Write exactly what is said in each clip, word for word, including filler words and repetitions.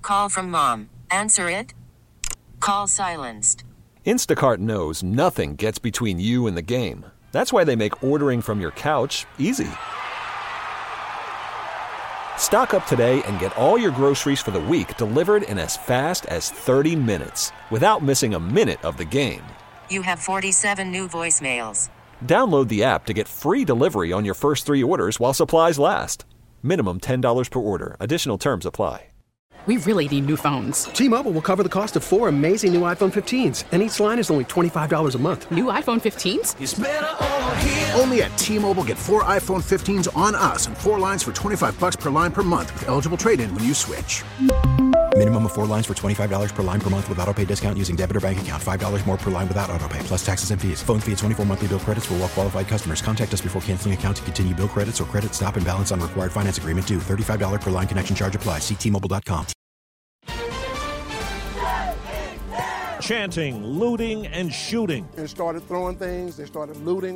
Call from mom. Answer it. Call silenced. Instacart knows nothing gets between you and the game. That's why they make ordering from your couch easy. Stock up today and get all your groceries for the week delivered in as fast as thirty minutes without missing a minute of the game. You have forty-seven new voicemails. Download the app to get free delivery on your first three orders while supplies last. Minimum ten dollars per order. Additional terms apply. We really need new phones. T-Mobile will cover the cost of four amazing new iPhone fifteens, and each line is only twenty-five dollars a month. New iPhone fifteens? It's better over here. Only at T-Mobile, get four iPhone fifteens on us and four lines for twenty-five bucks per line per month with eligible trade-in when you switch. Minimum of four lines for twenty-five dollars per line per month with autopay discount using debit or bank account. five dollars more per line without autopay, plus taxes and fees. Phone fee at twenty-four monthly bill credits for well-qualified customers. Contact us before canceling account to continue bill credits or credit stop and balance on required finance agreement due. thirty-five dollars per line connection charge applies. See T Mobile dot com. Chanting, looting, and shooting. They started throwing things. They started looting.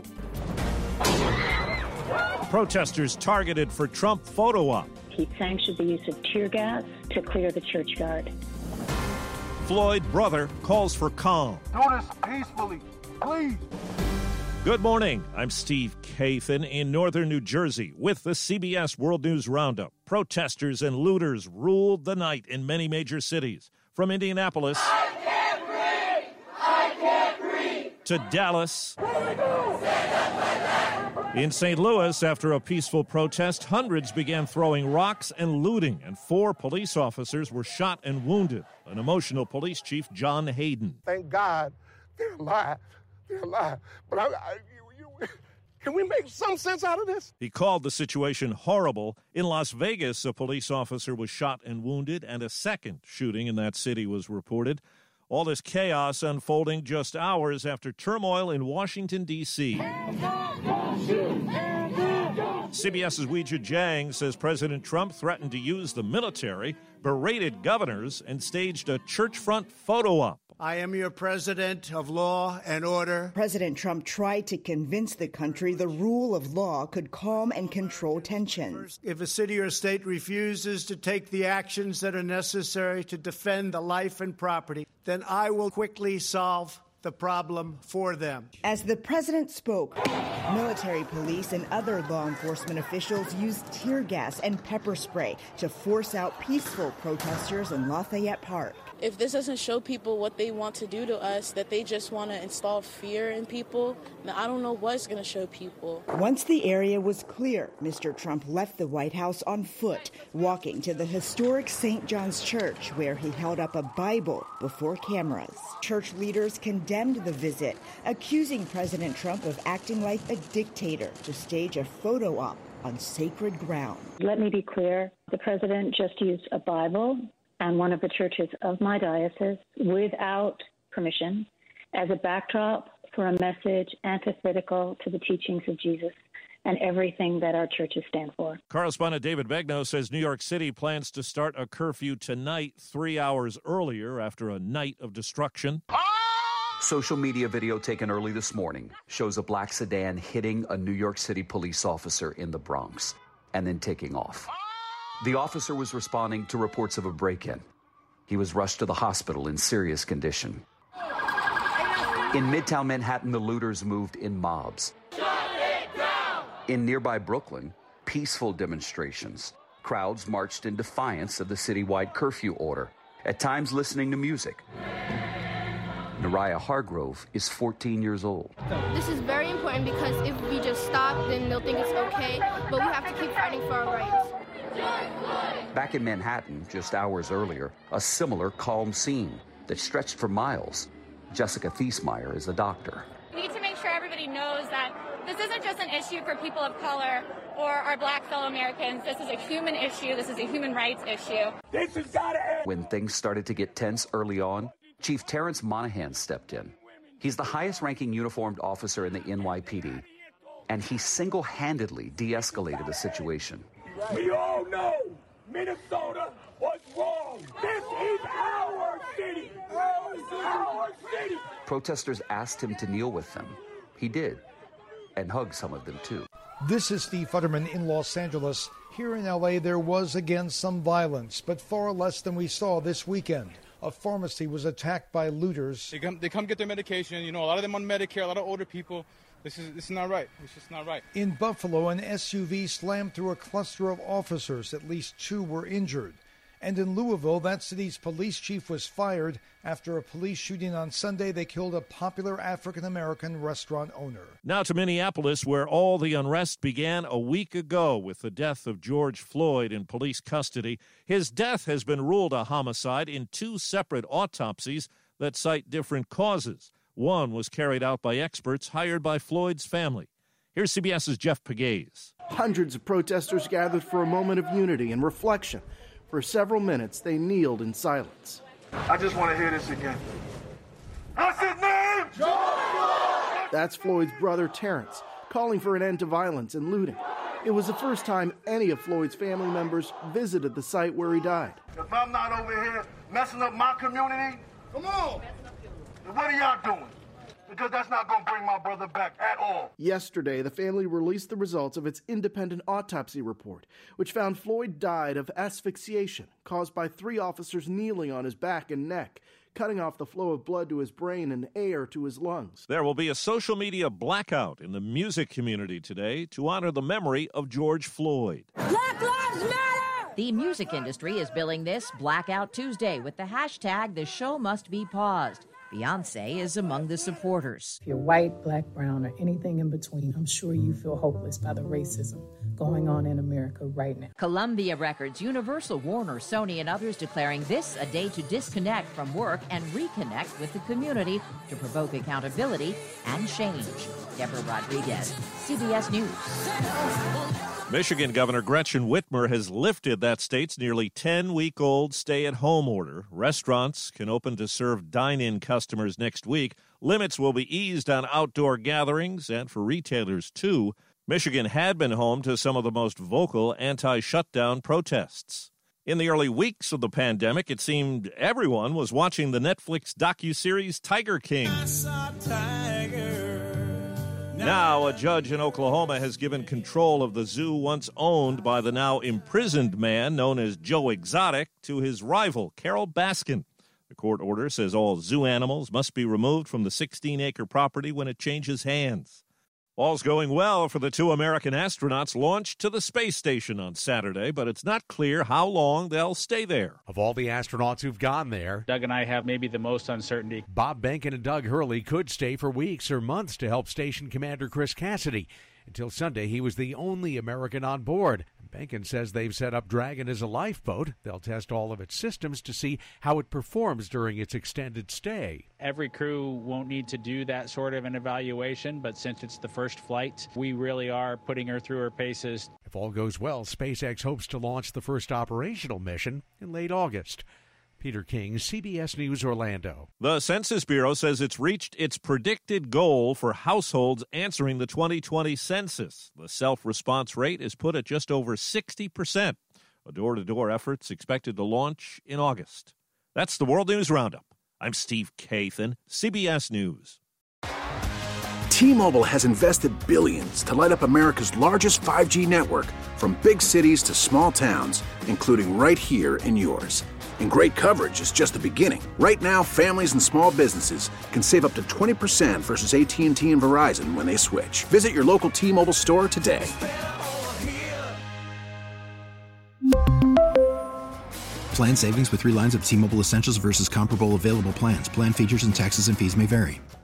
Protesters targeted for Trump photo op. He sanctioned the use of tear gas to clear the church guard. Floyd brother calls for calm. Do this peacefully, please. Good morning. I'm Steve Kathan in northern New Jersey with the C B S World News Roundup. Protesters and looters ruled the night in many major cities. From Indianapolis I can't breathe. I can't breathe. to Dallas. In Saint Louis, after a peaceful protest, hundreds began throwing rocks and looting, and four police officers were shot and wounded. An emotional police chief, John Hayden. Thank God they're alive. They're alive. But I, I, you, you, can we make some sense out of this? He called the situation horrible. In Las Vegas, a police officer was shot and wounded, and a second shooting in that city was reported. All this chaos unfolding just hours after turmoil in Washington, D C CBS's Weijia Jiang says President Trump threatened to use the military, berated governors, and staged a church front photo op. I am your president of law and order. President Trump tried to convince the country the rule of law could calm and control tensions. If a city or state refuses to take the actions that are necessary to defend the life and property, then I will quickly solve the problem for them. As the president spoke, military police and other law enforcement officials used tear gas and pepper spray to force out peaceful protesters in Lafayette Park. If this doesn't show people what they want to do to us, that they just want to install fear in people, then I don't know what's going to show people. Once the area was clear, Mister Trump left the White House on foot, walking to the historic Saint John's Church, where he held up a Bible before cameras. Church leaders condemned the visit, accusing President Trump of acting like a dictator to stage a photo op on sacred ground. Let me be clear. The president just used a Bible and one of the churches of my diocese without permission as a backdrop for a message antithetical to the teachings of Jesus and everything that our churches stand for. Correspondent David Begnaud says New York City plans to start a curfew tonight, three hours earlier after a night of destruction. Social media video taken early this morning shows a black sedan hitting a New York City police officer in the Bronx and then taking off. The officer was responding to reports of a break-in. He was rushed to the hospital in serious condition. In Midtown Manhattan, the looters moved in mobs. Shut it down! In nearby Brooklyn, peaceful demonstrations. Crowds marched in defiance of the citywide curfew order, at times listening to music. Nariah Hargrove is fourteen years old. This is very important because if we just stop, then they'll think it's okay, but we have to keep fighting for our rights. Back in Manhattan, just hours earlier, a similar calm scene that stretched for miles. Jessica Thiesmeyer is a doctor. We need to make sure everybody knows that this isn't just an issue for people of color or our black fellow Americans. This is a human issue. This is a human rights issue. This has got to end. When things started to get tense early on, Chief Terrence Monahan stepped in. He's the highest-ranking uniformed officer in the N Y P D, and he single-handedly de-escalated the situation. We all know Minnesota was wrong. This is our city. Our city. Protesters asked him to kneel with them. He did, and hugged some of them too. This is Steve Futterman in Los Angeles. Here in L A, there was again some violence, but far less than we saw this weekend. A pharmacy was attacked by looters. They come, they come get their medication. You know, a lot of them on Medicare, a lot of older people. This is this is not right. It's just not right. In Buffalo, an S U V slammed through a cluster of officers. At least two were injured. And in Louisville, that city's police chief was fired after a police shooting on Sunday. They killed a popular African-American restaurant owner. Now to Minneapolis, where all the unrest began a week ago with the death of George Floyd in police custody. His death has been ruled a homicide in two separate autopsies that cite different causes. One was carried out by experts hired by Floyd's family. Here's CBS's Jeff Pegues. Hundreds of protesters gathered for a moment of unity and reflection. For several minutes, they kneeled in silence. I just want to hear this again. What's his name? George! That's Floyd's brother, Terrence, calling for an end to violence and looting. It was the first time any of Floyd's family members visited the site where he died. If I'm not over here messing up my community, come on. What are y'all doing? Because that's not going to bring my brother back at all. Yesterday, the family released the results of its independent autopsy report, which found Floyd died of asphyxiation caused by three officers kneeling on his back and neck, cutting off the flow of blood to his brain and air to his lungs. There will be a social media blackout in the music community today to honor the memory of George Floyd. Black Lives Matter! The music industry is billing this Blackout Tuesday with the hashtag The Show Must Be Paused. Beyonce is among the supporters. If you're white, black, brown, or anything in between, I'm sure you feel hopeless by the racism going on in America right now. Columbia Records, Universal, Warner, Sony, and others declaring this a day to disconnect from work and reconnect with the community to provoke accountability and change. Deborah Rodriguez, C B S News. Michigan Governor Gretchen Whitmer has lifted that state's nearly ten-week-old stay-at-home order. Restaurants can open to serve dine-in customers next week. Limits will be eased on outdoor gatherings and for retailers, too. Michigan had been home to some of the most vocal anti-shutdown protests. In the early weeks of the pandemic, it seemed everyone was watching the Netflix docuseries Tiger King. I saw Tiger. Now, a judge in Oklahoma has given control of the zoo once owned by the now imprisoned man known as Joe Exotic to his rival, Carol Baskin. The court order says all zoo animals must be removed from the sixteen-acre property when it changes hands. All's going well for the two American astronauts launched to the space station on Saturday, but it's not clear how long they'll stay there. Of all the astronauts who've gone there, Doug and I have maybe the most uncertainty. Bob Behnken and Doug Hurley could stay for weeks or months to help Station Commander Chris Cassidy. Until Sunday, he was the only American on board. Behnken says they've set up Dragon as a lifeboat. They'll test all of its systems to see how it performs during its extended stay. Every crew won't need to do that sort of an evaluation, but since it's the first flight, we really are putting her through her paces. If all goes well, SpaceX hopes to launch the first operational mission in late August. Peter King, C B S News, Orlando. The Census Bureau says it's reached its predicted goal for households answering the twenty twenty census. The self-response rate is put at just over sixty percent. A door-to-door effort's expected to launch in August. That's the World News Roundup. I'm Steve Kathan, C B S News. T-Mobile has invested billions to light up America's largest five G network, from big cities to small towns, including right here in yours. And great coverage is just the beginning. Right now, families and small businesses can save up to twenty percent versus A T and T and Verizon when they switch. Visit your local T-Mobile store today. Plan savings with three lines of T-Mobile Essentials versus comparable available plans. Plan features and taxes and fees may vary.